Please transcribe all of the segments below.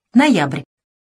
Ноябрь.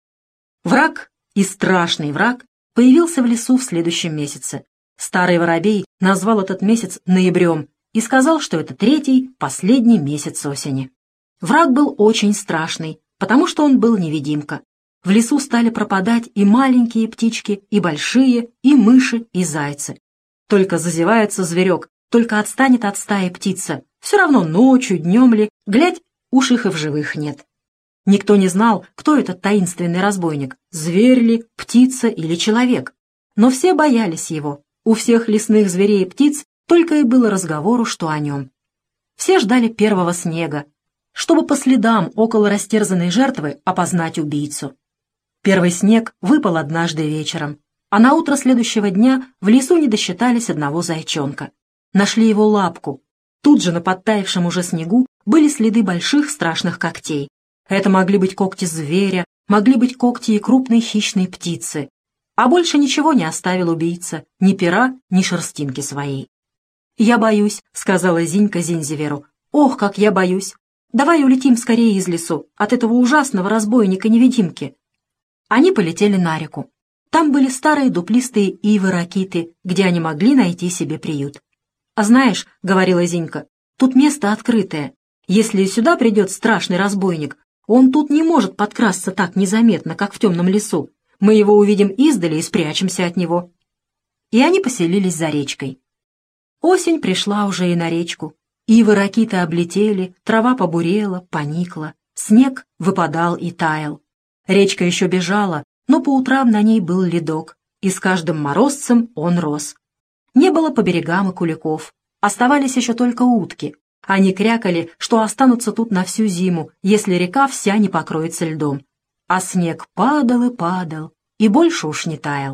Враг, и страшный враг, появился в лесу в следующем месяце. Старый воробей назвал этот месяц ноябрем и сказал, что это третий, последний месяц осени. Враг был очень страшный, потому что он был невидимка. В лесу стали пропадать и маленькие птички, и большие, и мыши, и зайцы. Только зазевается зверек, только отстанет от стаи птица. Все равно ночью, днем ли, глядь, уж их и в живых нет. Никто не знал, кто этот таинственный разбойник, зверь ли, птица или человек. Но все боялись его. У всех лесных зверей и птиц только и было разговору, что о нем. Все ждали первого снега, чтобы по следам около растерзанной жертвы опознать убийцу. Первый снег выпал однажды вечером, а на утро следующего дня в лесу не досчитались одного зайчонка. Нашли его лапку. Тут же на подтаявшем уже снегу были следы больших страшных когтей. Это могли быть когти зверя, могли быть когти и крупной хищной птицы. А больше ничего не оставил убийца, ни пера, ни шерстинки своей. «Я боюсь», — сказала Зинька Зинзиверу. «Ох, как я боюсь! Давай улетим скорее из лесу от этого ужасного разбойника-невидимки». Они полетели на реку. Там были старые дуплистые ивы-ракиты, где они могли найти себе приют. «А знаешь, — говорила Зинька, — тут место открытое. Если сюда придет страшный разбойник, он тут не может подкрасться так незаметно, как в темном лесу. Мы его увидим издали и спрячемся от него». И они поселились за речкой. Осень пришла уже и на речку. Ивы-ракиты облетели, трава побурела, поникла, снег выпадал и таял. Речка еще бежала, но по утрам на ней был ледок, и с каждым морозцем он рос. Не было по берегам и куликов, оставались еще только утки. Они крякали, что останутся тут на всю зиму, если река вся не покроется льдом. А снег падал и падал, и больше уж не таял.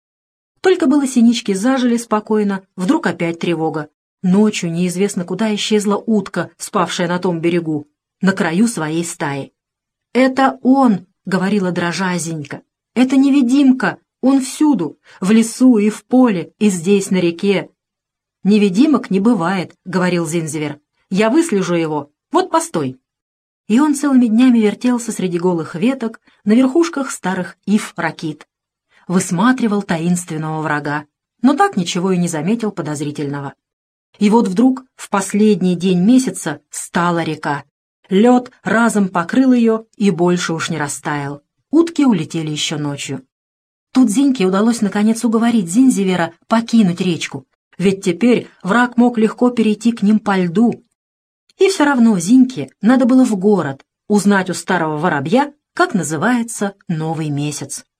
Только было синички зажили спокойно, вдруг опять тревога. Ночью неизвестно куда исчезла утка, спавшая на том берегу, на краю своей стаи. «Это он!» — говорила дрожа Зинька. «Это невидимка! Он всюду, в лесу и в поле, и здесь, на реке!» «Невидимок не бывает», — говорил Зинзивер. «Я выслежу его. Вот постой». И он целыми днями вертелся среди голых веток на верхушках старых ив-ракит. Высматривал таинственного врага, но так ничего и не заметил подозрительного. И вот вдруг в последний день месяца стала река. Лед разом покрыл ее и больше уж не растаял. Утки улетели еще ночью. Тут Зиньке удалось наконец уговорить Зинзивера покинуть речку, ведь теперь враг мог легко перейти к ним по льду. И все равно Зиньке надо было в город узнать у старого воробья, как называется новый месяц.